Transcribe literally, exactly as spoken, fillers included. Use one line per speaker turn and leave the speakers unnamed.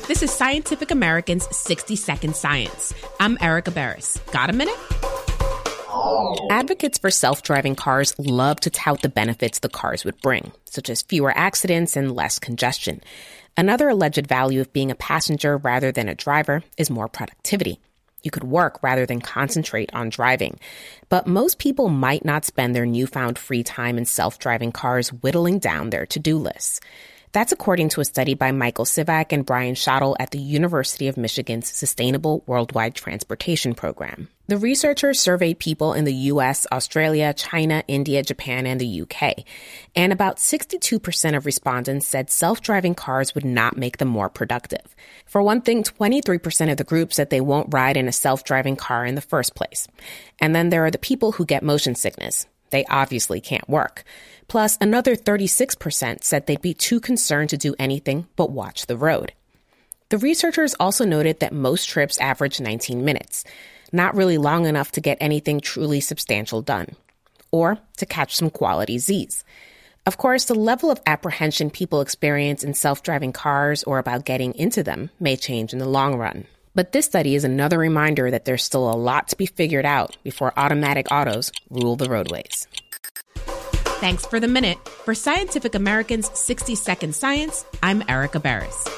This is Scientific American's sixty second Science. I'm Erica Barris. Got a minute?
Advocates for self-driving cars love to tout the benefits the cars would bring, such as fewer accidents and less congestion. Another alleged value of being a passenger rather than a driver is more productivity. You could work rather than concentrate on driving. But most people might not spend their newfound free time in self-driving cars whittling down their to-do lists. That's according to a study by Michael Sivak and Brian Schottel at the University of Michigan's Sustainable Worldwide Transportation Program. The researchers surveyed people in the U S, Australia, China, India, Japan, and the U K. And about sixty-two percent of respondents said self-driving cars would not make them more productive. For one thing, twenty-three percent of the group said they won't ride in a self-driving car in the first place. And then there are the people who get motion sickness. They obviously can't work. Plus, another thirty-six percent said they'd be too concerned to do anything but watch the road. The researchers also noted that most trips average nineteen minutes, not really long enough to get anything truly substantial done, or to catch some quality Z's. Of course, the level of apprehension people experience in self-driving cars or about getting into them may change in the long run. But this study is another reminder that there's still a lot to be figured out before automatic autos rule the roadways.
Thanks for the minute. For Scientific American's sixty second Science, I'm Erica Barris.